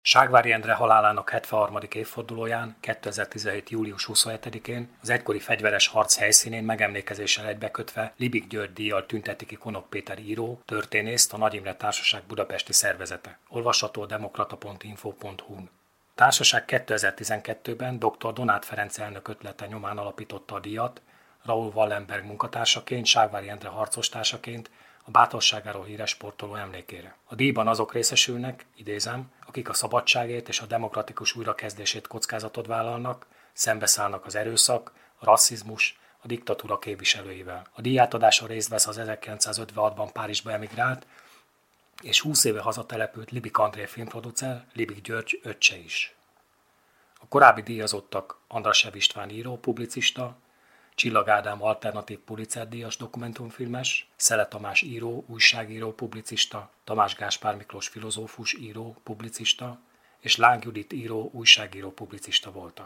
Ságvári Endre halálának 73. évfordulóján, 2017. július 27-én az egykori fegyveres harc helyszínén megemlékezéssel egybekötve Libik György díjjal tünteti ki Konok Péter író, történészt, a Nagy Imre Társaság budapesti szervezete. Olvasható a demokrata.info.hu-n. A társaság 2012-ben dr. Donát Ferenc elnök ötlete nyomán alapította a díjat, Raúl Wallenberg munkatársaként, Ságvári Endre harcostársaként, a bátorságáról híres sportoló emlékére. A díjban azok részesülnek, idézem, akik a szabadságért és a demokratikus újrakezdését kockázatot vállalnak, szembeszállnak az erőszak, a rasszizmus, a diktatúra képviselőivel. A díjátadáson részt vesz az 1956-ban Párizsba emigrált, és 20 éve hazatelepült Libik André filmproducer, Libik György öccse is. A korábbi díjazottak Andrasev István író, publicista, Csillag Ádám alternatív Pulitzer-díjas dokumentumfilmes, Szele Tamás író, újságíró, publicista, Tamás Gáspár Miklós filozófus, író, publicista, és Láng Judit író, újságíró, publicista voltak.